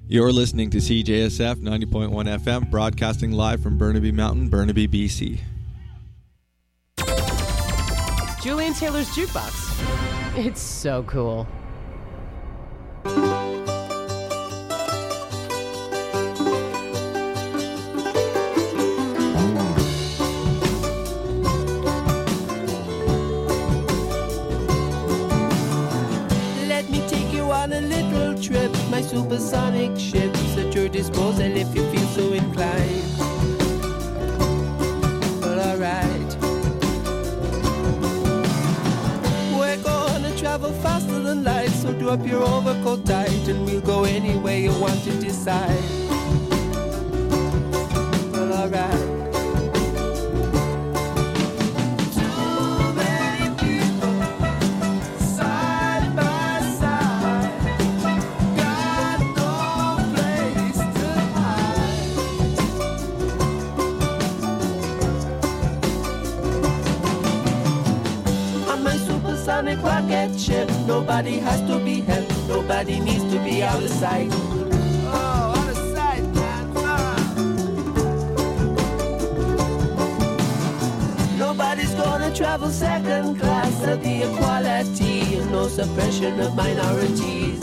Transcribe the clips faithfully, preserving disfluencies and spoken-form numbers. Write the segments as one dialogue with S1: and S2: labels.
S1: You're listening to C J S F ninety point one F M, broadcasting live from Burnaby Mountain, Burnaby, B C.
S2: Julian Taylor's Jukebox. It's so cool.
S3: Let me take you on a little trip. My supersonic ship's at your disposal if you feel so inclined. Well, alright. We're gonna travel faster than light, so do up your overcoat tight, and we'll go anywhere you want to decide. Well, alright. Rocket ship, nobody has to be helped, nobody needs to be out of sight. Oh, out of sight, man. Ah. Nobody's gonna travel second class, there'll be equality and no suppression of minorities.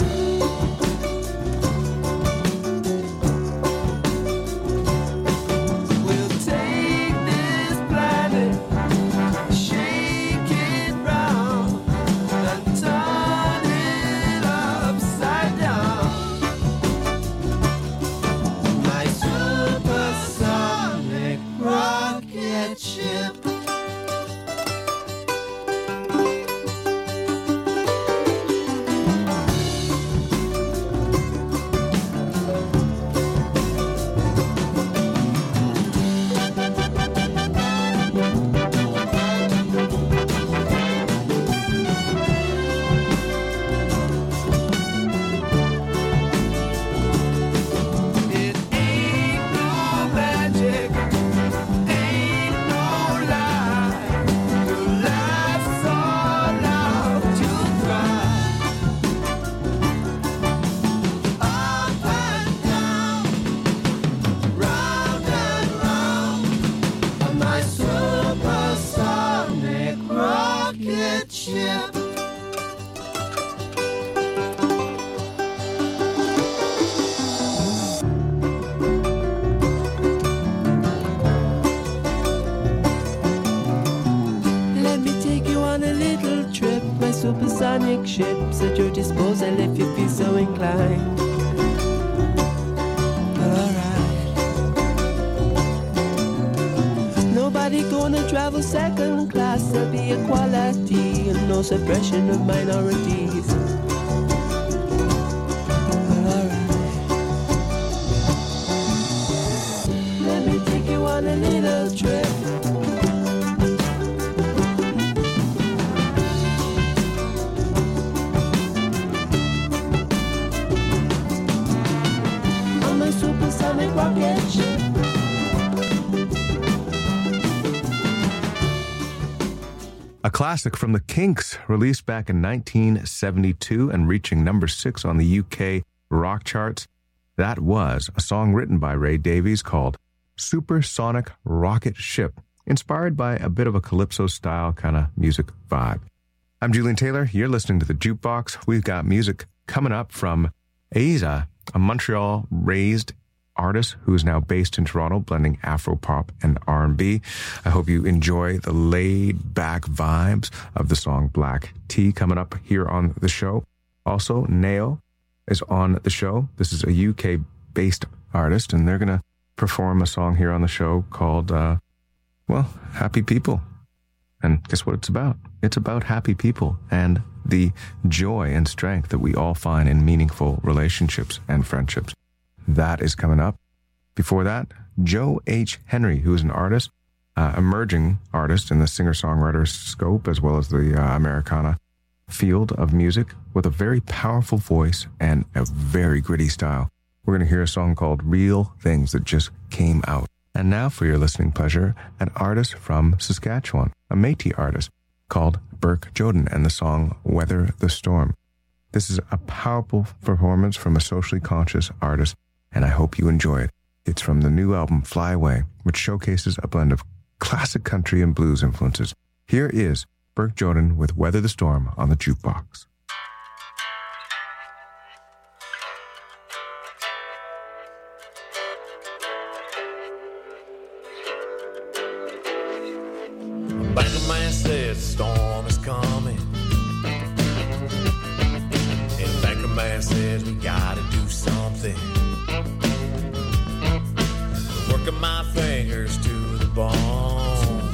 S3: Supersonic ships at your disposal if you feel so inclined. Alright. Nobody gonna travel second class, there'll be equality and no suppression of minorities. Alright. Let me take you on a little trip.
S4: A classic from the Kinks, released back in nineteen seventy-two and reaching number six on the U K rock charts. That was a song written by Ray Davies called Supersonic Rocket Ship, inspired by a bit of a calypso-style kind of music vibe. I'm Julian Taylor. You're listening to The Jukebox. We've got music coming up from Aiza, a Montreal-raised artist who is now based in Toronto, blending Afro-pop and R and B. I hope you enjoy the laid-back vibes of the song Black Tea coming up here on the show. Also, Nao is on the show. This is a U K-based artist, and they're going to perform a song here on the show called, uh, well, Happy People. And guess what it's about? It's about happy people and the joy and strength that we all find in meaningful relationships and friendships. That is coming up. Before that, Joe H. Henry, who is an artist, uh, emerging artist in the singer-songwriter scope, as well as the uh, Americana field of music, with a very powerful voice and a very gritty style. We're going to hear a song called Real Things that just came out. And now for your listening pleasure, an artist from Saskatchewan, a Métis artist called Burke Joden, and the song Weather the Storm. This is a powerful performance from a socially conscious artist, and I hope you enjoy it. It's from the new album Fly Away, which showcases a blend of classic country and blues influences. Here is Burke Jordan with Weather the Storm on the jukebox.
S5: Banker man says the storm is coming, and banker man says we gotta do something. Working my fingers to the bone,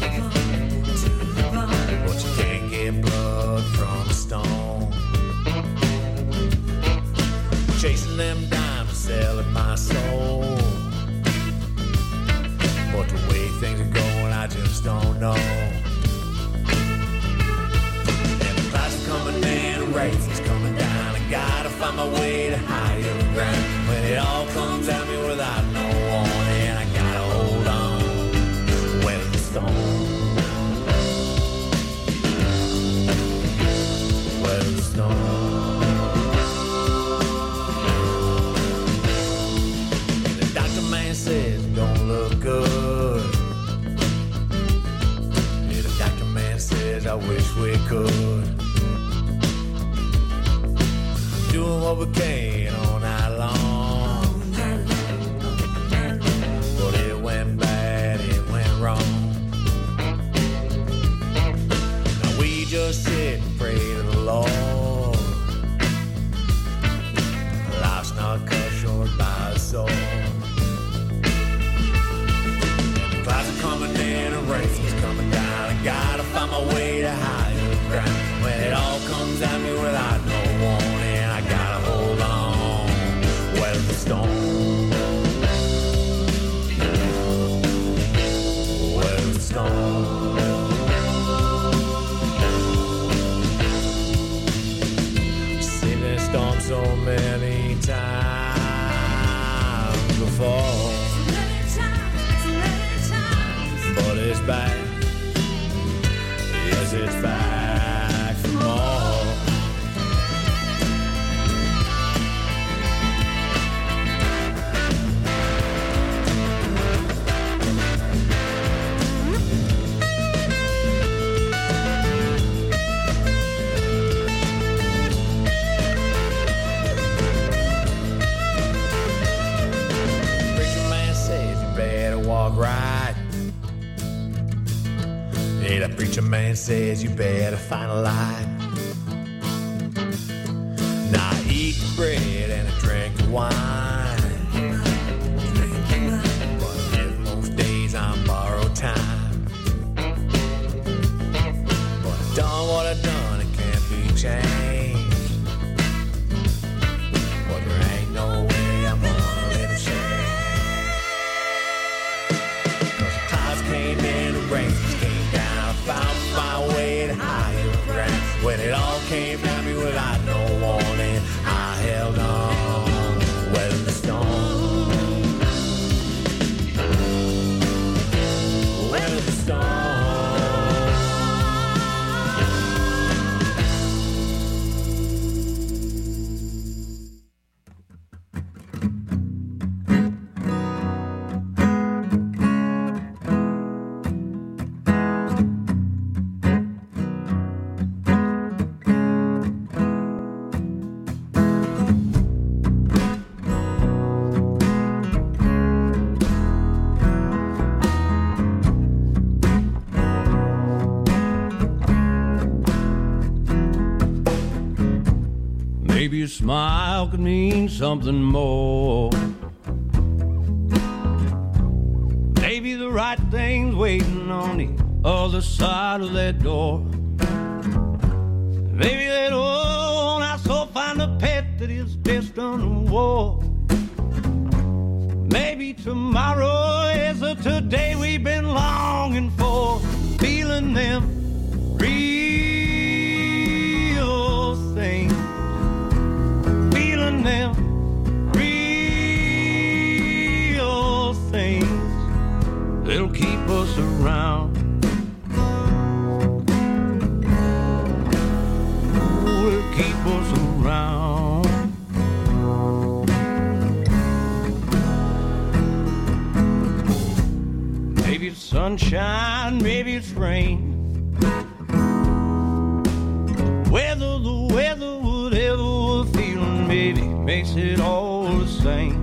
S5: but you can't get blood from a stone. Chasing them diamonds, selling my soul, but the way things are going, I just don't know. Coming in, race is coming down. I gotta find my way to higher ground. When it all comes at me without no warning, I gotta hold on. Weather the storm. Weather the storm. And the doctor man says it don't look good. Yeah, the doctor man says I wish we could. Doing what we can all night long, but it went bad, it went wrong. Now we just sit and pray to the Lord. Life's not cut short by a sword. And the clouds are coming in and rain is coming down. I gotta find my way to higher ground. When it all comes at me without no warning, the storm. Weather the storm. Seen this storm so many times before, but it's back. Yes, it's back for more. Right. Yeah, the preacher man says you better find a light. Now I eat bread and I drink the wine, but most days I'm borrowed time. But I've done what I've done, it can't be changed. But there ain't no way I'm gonna let it change. Came in, the rain came down. I found my way to higher ground. When it all came at me without no warning, I held on. Weather the storm. Weather the storm.
S6: Maybe a smile could mean something more. Maybe the right thing's waiting on the other side of that door. Maybe that old house will find a pet that is destined to war. Maybe tomorrow is the today we've been longing for. Feeling them real things. Feeling them real things that'll keep us around. Will keep us around. sunshine, maybe it's rain. Weather, the weather, whatever we're feeling, maybe makes it all the same.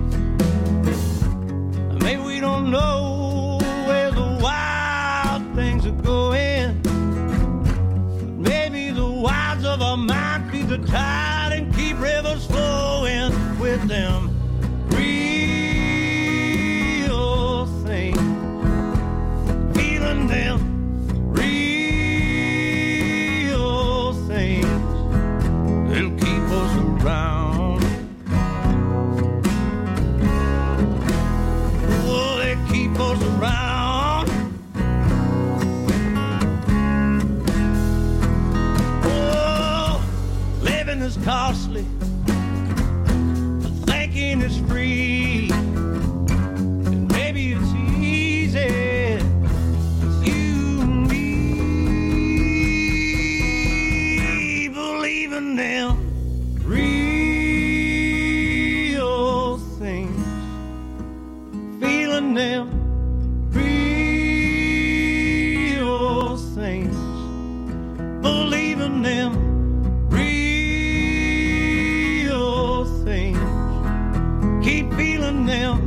S6: Maybe we don't know where the wild things are going. Maybe the wilds of our mind feed the tide and keep rivers flowing with them real things. Feeling them real things. They'll keep us around. Oh, they keep us around. Oh, living is costly, but thinking is free. And maybe it's easy with you and me. Believing them real things, feeling them real things, believing them real things, keep feeling them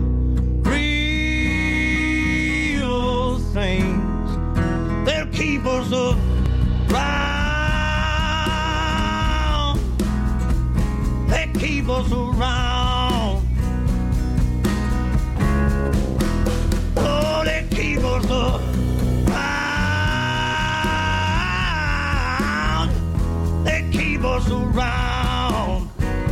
S6: real things. They'll keep us around. They keep us around. Oh, they keep us around. They keep us around.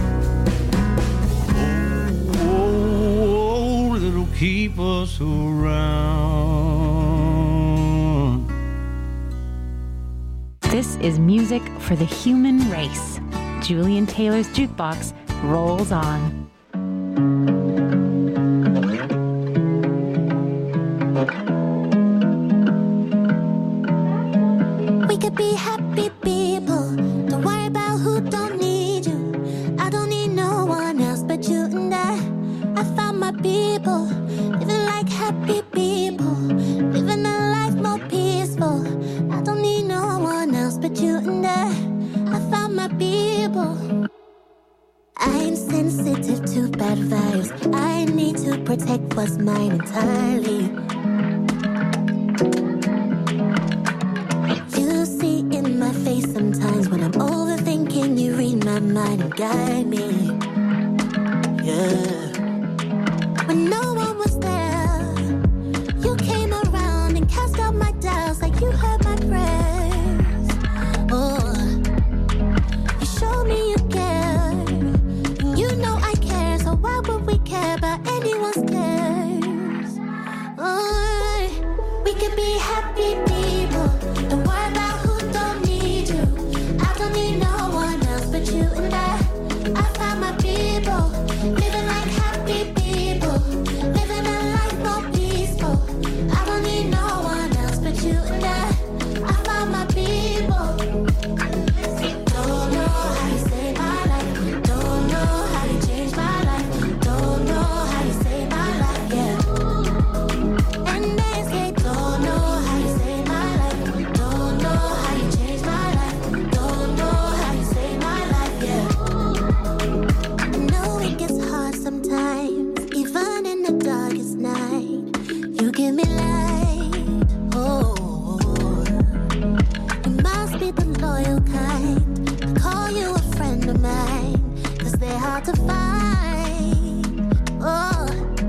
S6: Oh, it'll keep us around.
S7: This is music for the human race. Julian Taylor's Jukebox rolls on.
S8: We could be happy people. Don't worry about who don't need you. I don't need no one else but you and I. I found my people, living like happy people, living a life more peaceful. I don't need no one else but you and I. I found my people. I'm sensitive to bad vibes. I need to protect what's mine entirely. You see in my face sometimes when I'm overthinking, you read my mind and guide me. Yeah. When no one was there, you came around and cast out my doubts like you heard my prayers. Oh, you showed me you care, and you know I care, so why would we care about anyone's cares? Oh, we could be happy people. Don't worry about who don't need you. I don't need no one else but you and I. I found my people, living like happy people, living a life more peaceful. I don't need no one else but you and I. I found my people. Don't know how you save my life. Don't know how you change my life. Don't know how you save my life, yeah. And they say don't know how you save my life. Don't know how you change my life. Don't know how you save my life, yeah. I know it gets hard sometimes, even in the darkest night. You give me light, oh. You must be the loyal kind. I call you a friend of mine, 'cause they're hard to find, oh.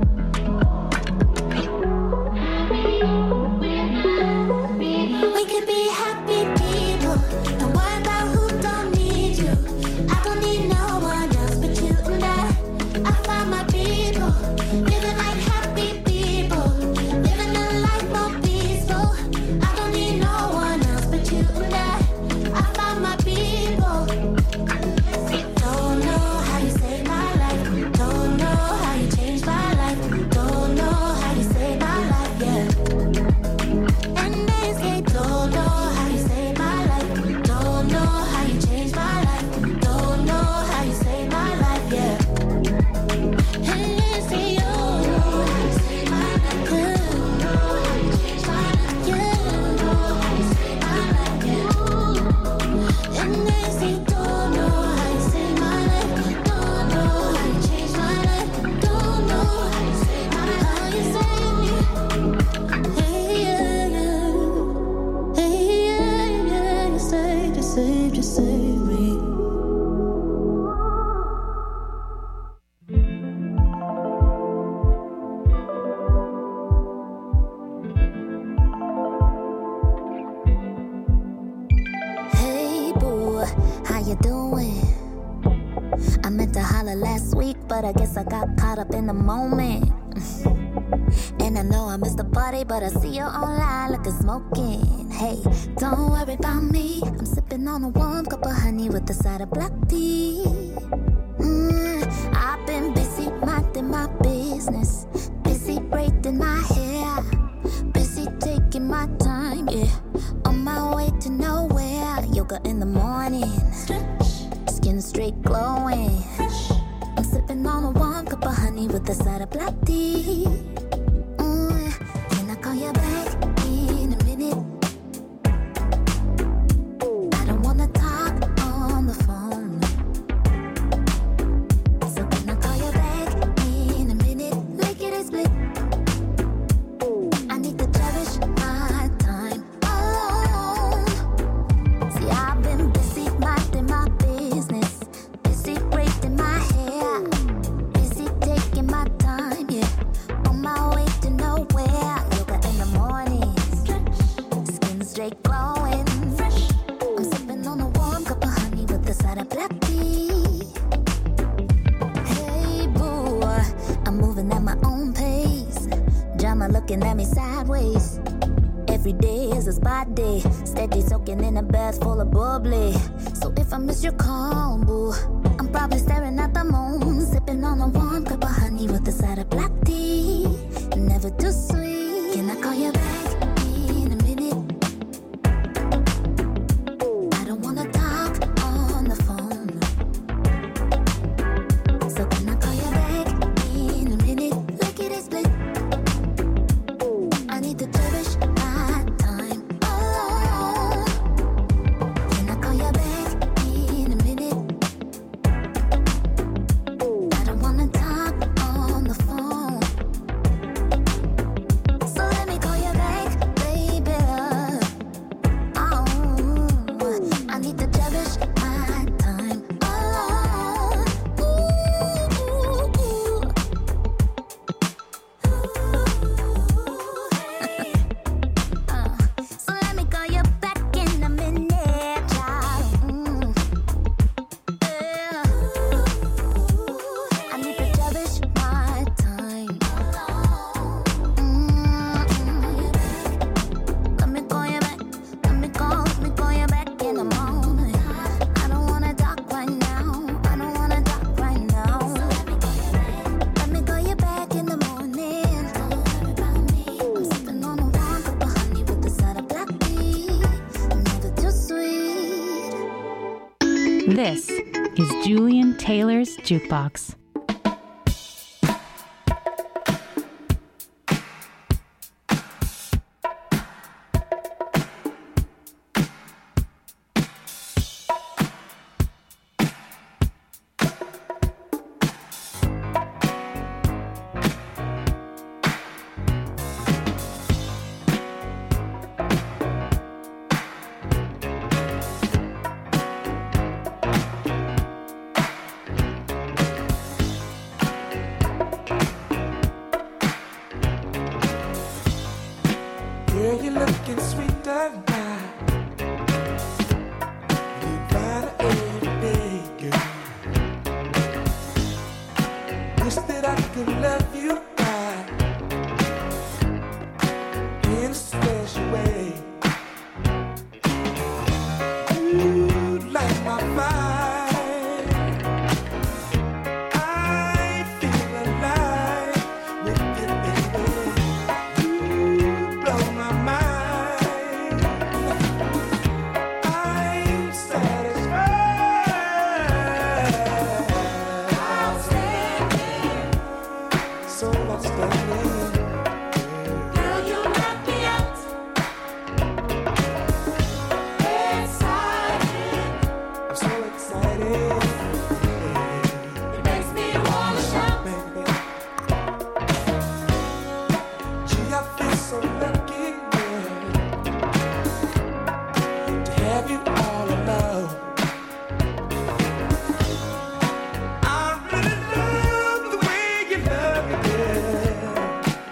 S8: We could be happy people. Don't worry about who don't need you. I don't need no one else but you and I. I found my people, living like happy people, living a life more peaceful. I don't need no one else but you and I. I found my people. Don't know how you save my life. Don't know how you change my life. Don't know how you save my life, yeah. And they say don't know how you save my life. Don't know how you change my life. Don't know how you save my life, yeah. doing? I meant to holler last week, but I guess I got caught up in the moment. And I know I missed the party, but I see you online looking smoking. Hey, don't worry about me. I'm sipping on a warm cup of honey with a side of black tea. Mm, I've been busy minding my business, busy braiding my hair, busy taking my time, yeah. On my way to nowhere. Yoga in the morning, skin straight glowing. I'm sipping on a warm cup of honey with a side of black tea. Mm, can I call you back in a minute? I don't wanna talk on the phone. So can I call you back in a minute? Like it is split. I need to cherish my time alone. See, I've been busy minding my business, busy braiding my hair, busy taking my time, yeah. On my way to nowhere. Yoga in the morning, skin straight glowing. I'm sipping on a warm cup of honey with a side of black tea. Hey boo, I'm moving at my own pace. Drama looking at me sideways. Every day is a spa day. Steady soaking in a bath full of bubbly. So if I miss your call, boo, I'm probably staring at the moon, sipping on a warm cup of honey with a side of black tea. Never too sweet. Can I call you back in a minute? I don't wanna talk on the phone. So can I call you back in a minute? Like it is split. I need to cherish my time alone. Can I call you back in a minute? I don't wanna talk on the phone. So let me call you back, baby. Oh, I need to cherish my time alone. Ooh, ooh, Uh, so let me call you back in a minute, child. Mm. Yeah. I need to cherish my time. Mm. Let me call you back. Let me call, let me call you back in the morning. I don't wanna talk right now. I don't wanna talk right now. Let me call you back in the morning. I'm sipping on a warm cup of honey with a side of black tea. Never too sweet.
S7: This is Julian Taylor's Jukebox.
S3: Girl, you're looking sweet tonight. You find it every day, girl. Wish that I could love you right in a special way. You light my fire. I feel alive with you, baby. You blow my mind. I'm satisfied. Outstanding. So outstanding. Girl, you knock me out. Excited. I'm so excited. It makes me wanna shout, baby. Gee, I feel so lucky, girl, to have you all alone. I really love the way you love me, girl.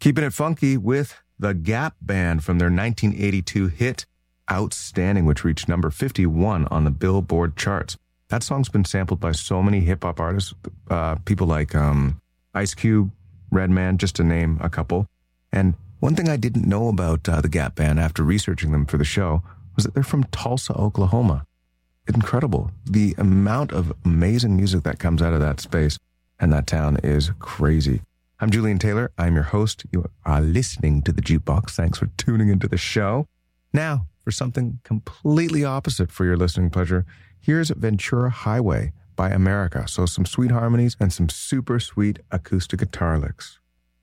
S4: Keeping it funky with the Gap Band from their nineteen eighty-two hit Outstanding, which reached number fifty-one on the Billboard charts. That song's been sampled by so many hip-hop artists, uh, people like um, Ice Cube, Redman, just to name a couple. And one thing I didn't know about uh, the Gap Band after researching them for the show was that they're from Tulsa, Oklahoma. Incredible. The amount of amazing music that comes out of that space and that town is crazy. I'm Julian Taylor. I'm your host. You are listening to The Jukebox. Thanks for tuning into the show. Now, for something completely opposite for your listening pleasure, here's Ventura Highway by America. So some sweet harmonies and some super sweet acoustic guitar licks.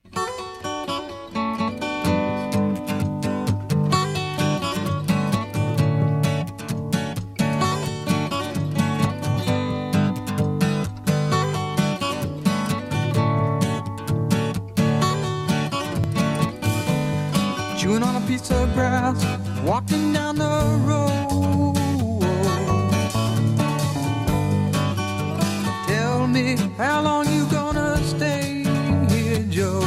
S6: Chewing on a piece of grass, walking down the road. Tell me, how long you gonna stay here, Joe?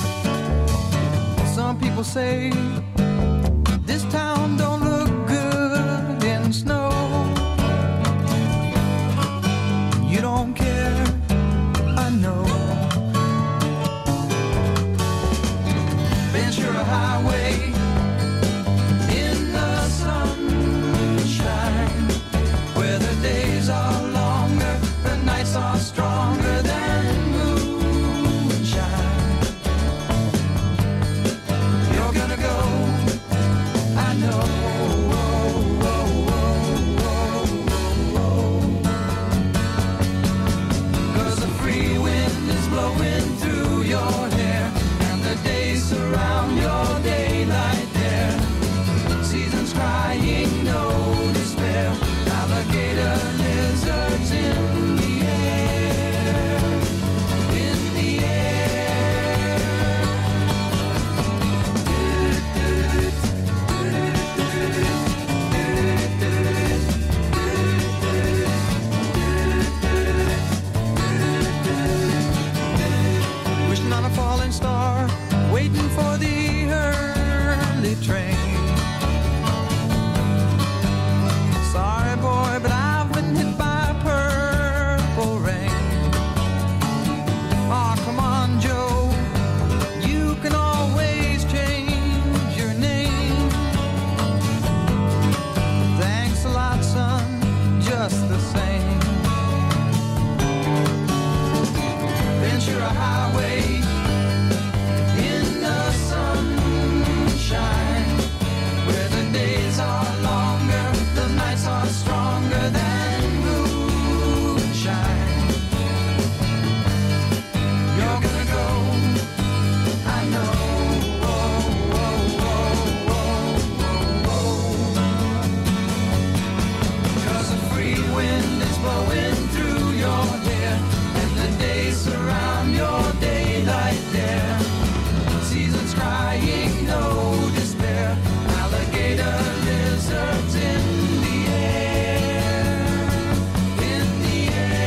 S6: Some people say this town don't look good in snow. You don't care, I know. Ventura Highway in the sunshine, where the days are longer, the nights are stronger than moonshine. You're gonna go, I know. Cause the free wind is blowing through your hair, and the days surround your daylight there. Seasons crying, no despair. Alligator lizards in the air, in the air. Wishing on a falling star, waiting for the early train. Sorry boy, but I've been hit by purple rain. Aw, oh, come on Joe, you can always change your name. Thanks a lot son, just the same. Ventura Highway in the sunshine, where the days are longer, the nights are stronger than moonshine. You're gonna go, I know. Oh, oh, oh, oh, oh, oh. Cause the free wind is blowing through your hair, and the days surround your daylight there. Seasons crying, no despair. Alligator lizards in the air, in the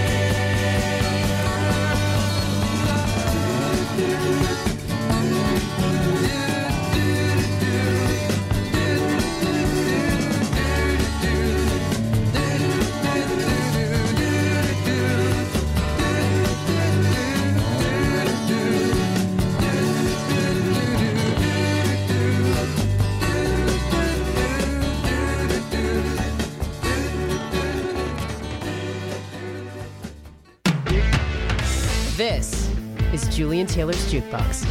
S2: This is Julian Taylor's Jukebox.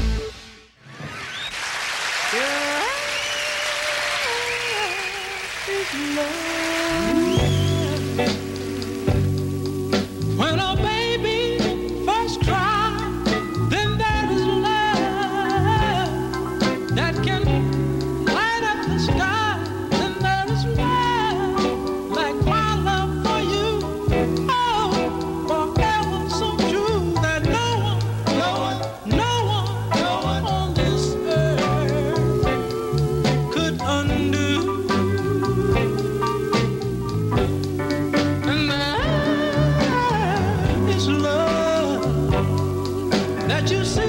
S6: When a baby first cries, then there is love that can light up the sky. Then there is love like my love for you. Oh, forever so true that no one, no one, no one, no one on this earth could undo. And that is love that you see.